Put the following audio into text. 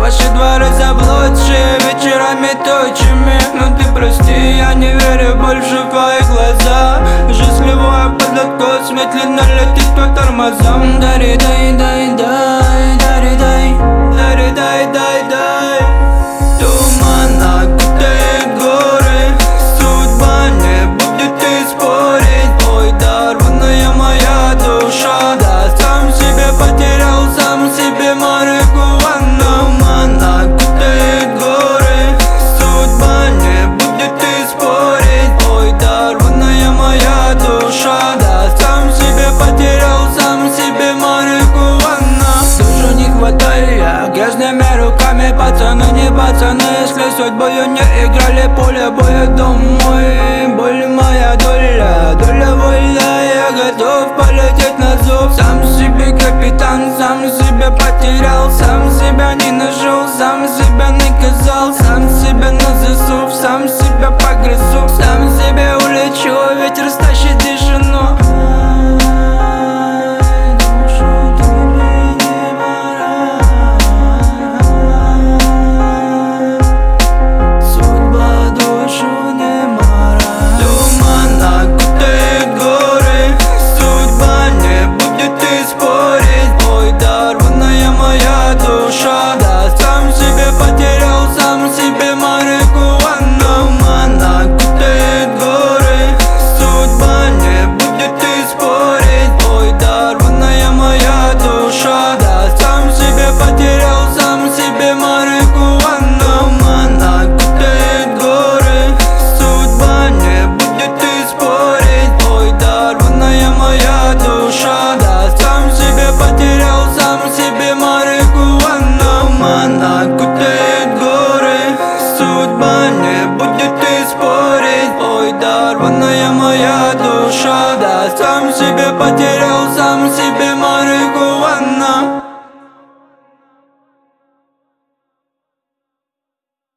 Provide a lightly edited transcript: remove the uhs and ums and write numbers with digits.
Ваши дворы заблудшие, вечерами тучами. Но ты прости, я не верю больше в твои глаза. Счастливая под откос, медленно летит по тормозам. Дари, дай, дай, дай, дари, дай, дари, дай, дай, дай. Туман окутает горы, судьба не будет и спорить. Ой, дарованная моя душа, да сам себе потерял, сам себе марихуану. Туман окутает горы, судьба не будет и спорить. Ой, дарованная моя душа, да сам себе потерял, сам себе марихуану. Душу не хватай, я грязными руками, пацаны не пацаны. Если судьбою не играли, поле боя домой. Боль моя доля, доля воля, я готов полететь на зов. Сам себе капитан, сам себя потерял, сам себя не нашел, сам себя наказал, сам себя на засув, сам себя погрызу, сам себя улечу, ветер стащит тишину. Моя душа, да сам себе потерял, сам себе марихуану.